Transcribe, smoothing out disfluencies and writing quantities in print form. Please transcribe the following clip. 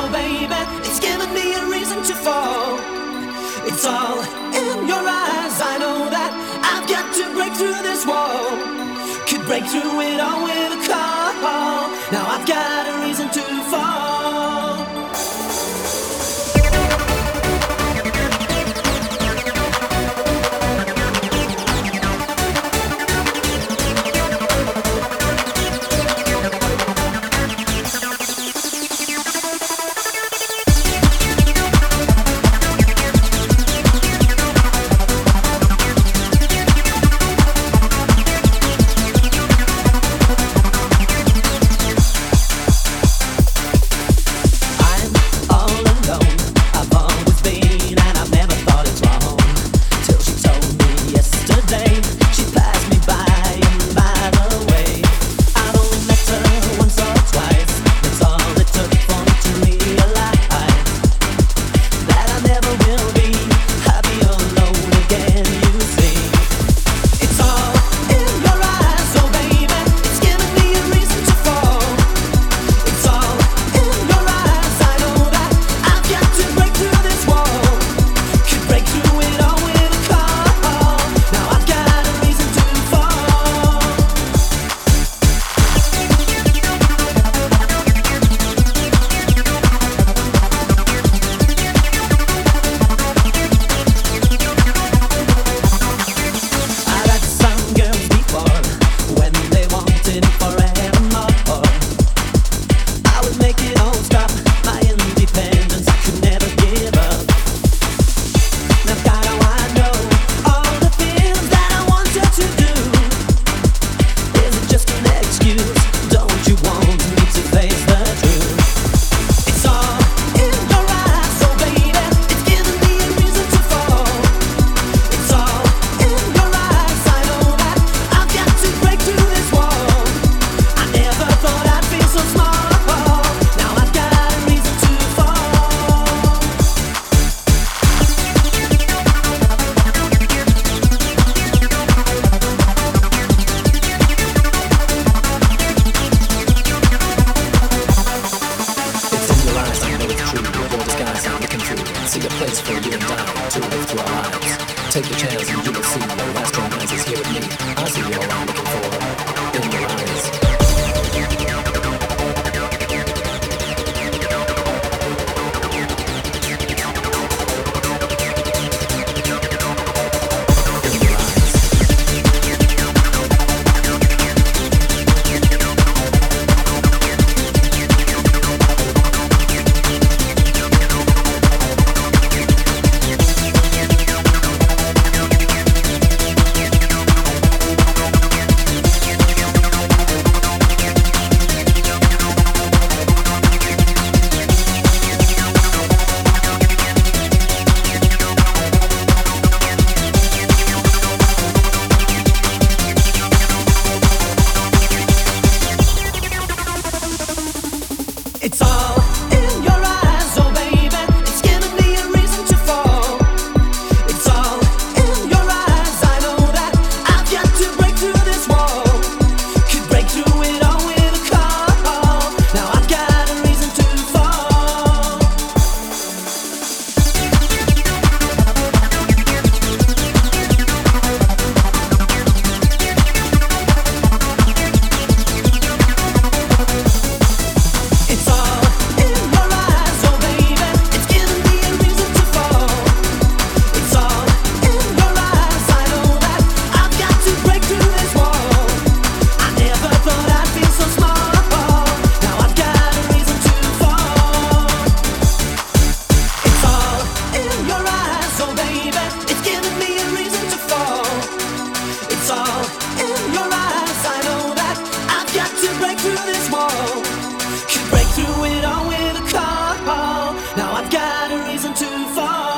oh baby, it's given me a reason to fall. It's all in your eyes, I know that I've got to break through this wall. Could break through it all with a call. Now I've got a reason to fall. Take the chance and you will see the last romance is here with me. I see all I'm looking for in your eyes. It's all in your eyes, oh baby, it's given me a reason to fall. It's all in your eyes, I know that I've got to break through this wall. Could break through it all with a call. Now I've got a reason to fall. It's all in your eyes, oh baby, it's given me a reason to fall. It's all in your eyes, I know that I've got to break through this wall. I never thought I'd feel so small. Now I've got a reason to fall. It's all in your eyes, oh baby, it's given me a reason to fall. It's all in your eyes, I know that I've got to break through this wall. Could break through it all with a call. Now I've got a reason to fall.